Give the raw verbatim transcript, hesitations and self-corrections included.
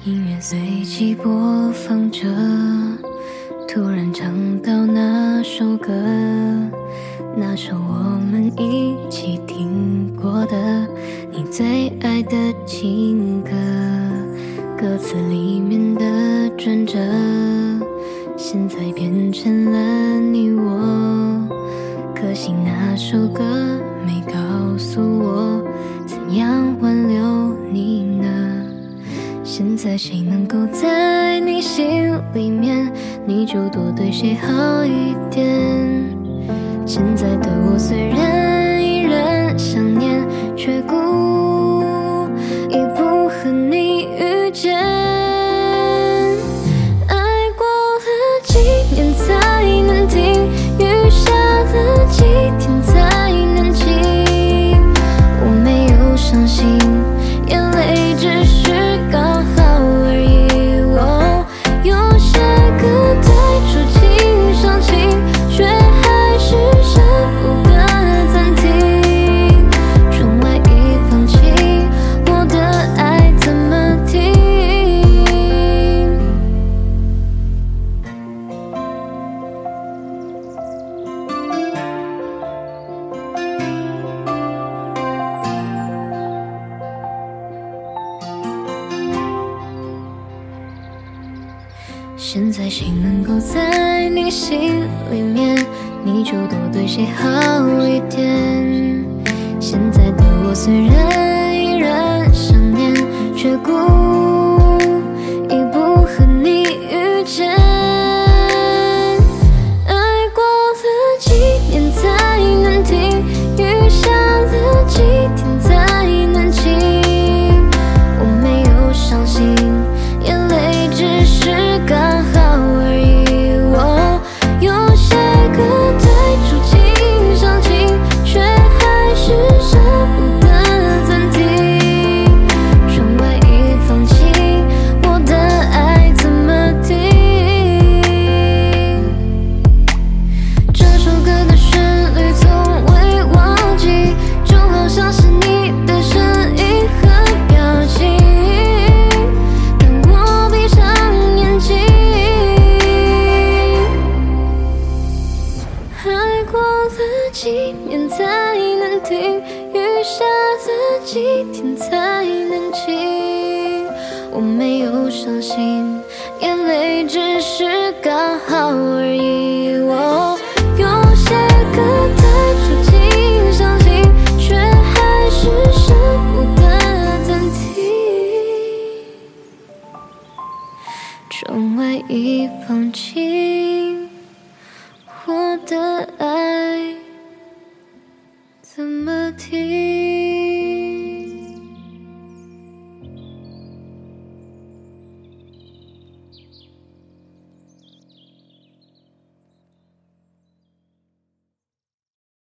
音乐随即播放着，突然唱到那首歌，那首我们一起听过的你最爱的情歌，歌词里面的转折，现在变成了你我。可惜那首歌没告诉我怎样挽留你呢。现在谁能够在你心里面，你就多对谁好一点。现在的我虽然依然想念，却故意不和你遇见。爱过了几年才能停，雨下了几天才能晴。我没有伤心，眼泪只是刚好而已。我有些歌太触景伤情，却还是舍不得暂停。窗外已放晴，我的爱怎么停？现在谁能够在你心里面，你就多对谁好一点。现在的我虽然依然想念，却故意不和你遇见。爱过了几年才能停，雨下了几天才能晴。我没有伤心，眼泪只是刚好而已。我有些歌太触景伤情，却还是舍不得暂停。窗外已放晴，我的爱怎么停？这首歌的旋律从未忘记，就好像是你的声音和表情。当我闭上眼睛，爱过了几年才能停，雨下了几天才能晴。我没有伤心，眼泪只是刚好而已。我有些歌太触景伤情，却还是舍不得暂停。窗外已放晴。